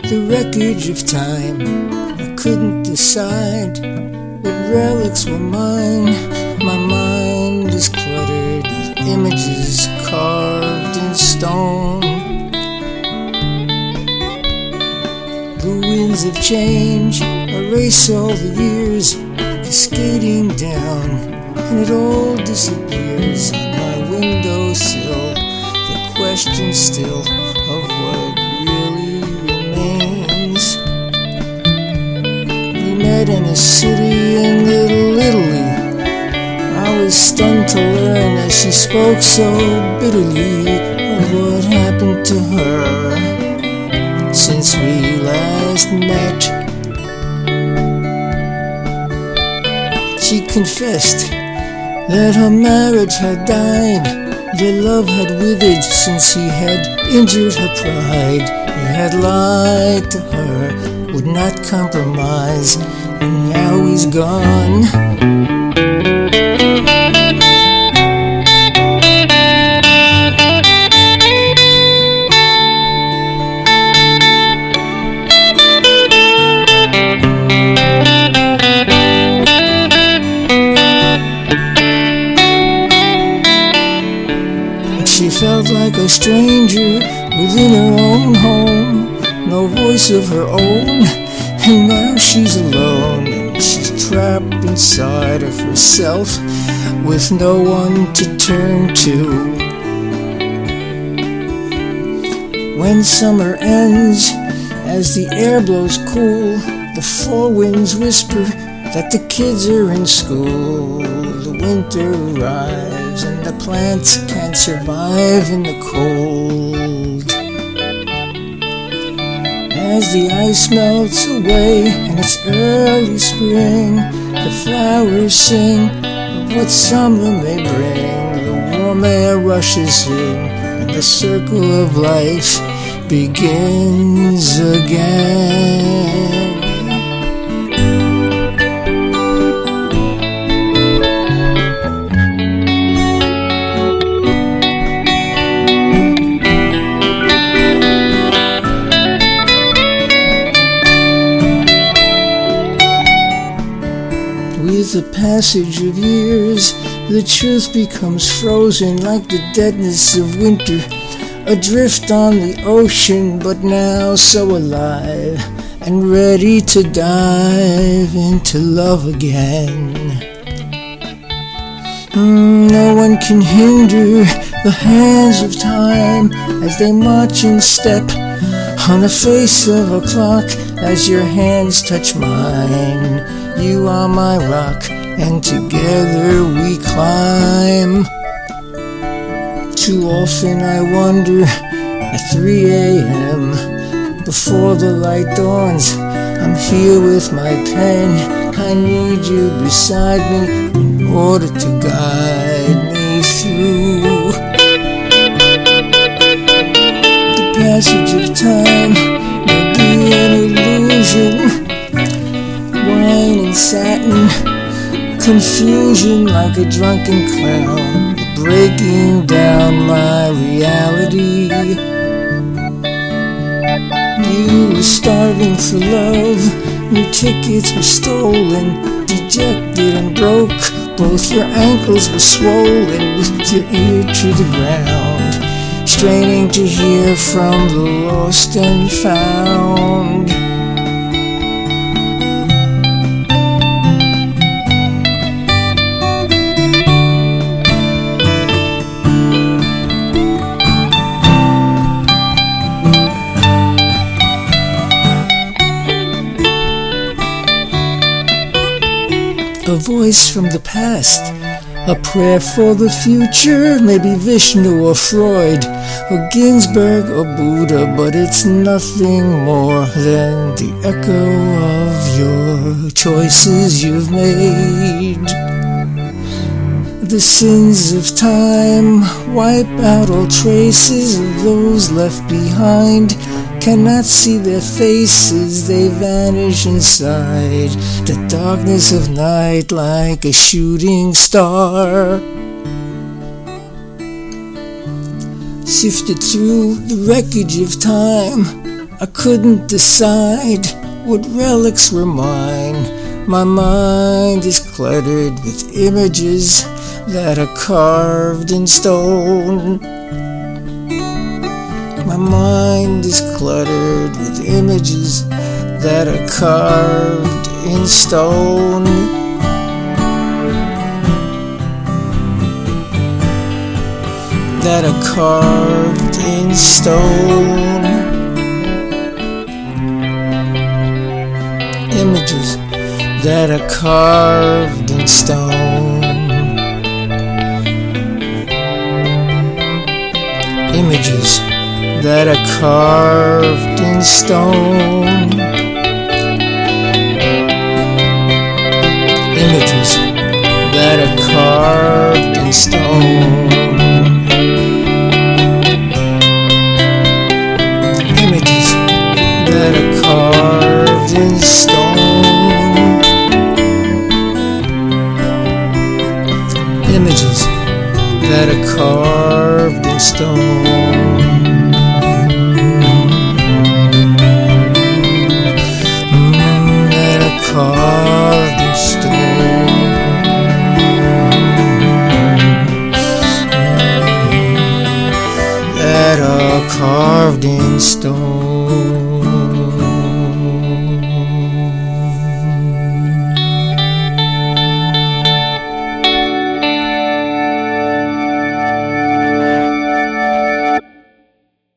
the wreckage of time. I couldn't decide what relics were mine. My mind is cluttered with images carved in stone. The winds of change erase all the years, cascading down, and it all disappears on my windowsill. The question still of what really remains. We met in a city in Little Italy. I was stunned to learn as she spoke so bitterly of what happened to her since we last met. She confessed that her marriage had died, their love had withered since he had injured her pride. He had lied to her, would not compromise, and now he's gone. She felt like a stranger within her own home, no voice of her own, and now she's alone, and she's trapped inside of herself with no one to turn to. When summer ends, as the air blows cool, the four winds whisper that the kids are in school. The winter arrives and the plants can't survive in the cold. As the ice melts away and it's early spring, the flowers sing of what summer may bring. The warm air rushes in and the circle of life begins again. With the passage of years, the truth becomes frozen like the deadness of winter, adrift on the ocean, but now so alive and ready to dive into love again. No one can hinder the hands of time as they march in step on the face of a clock. As your hands touch mine, you are my rock, and together we climb. Too often I wonder at 3 a.m. before the light dawns, I'm here with my pen. I need you beside me in order to guide me through the passage of time. May be an illusion, wine and satin, confusion like a drunken clown, breaking down my reality. You were starving for love, your tickets were stolen, dejected and broke, both your ankles were swollen with your ear to the ground, straining to hear from the lost and found. A voice from the past, a prayer for the future, maybe Vishnu or Freud or Ginsberg or Buddha, but it's nothing more than the echo of your choices you've made. The sins of time wipe out all traces of those left behind. Cannot see their faces, they vanish inside the darkness of night like a shooting star. Sifted through the wreckage of time, I couldn't decide what relics were mine. My mind is cluttered with images that are carved in stone. My mind is cluttered with images that are carved in stone. That are carved in stone. Images that are carved in stone. Images that are carved in stone. Images that are carved in stone. Images that are carved in stone. Images that are carved in stone.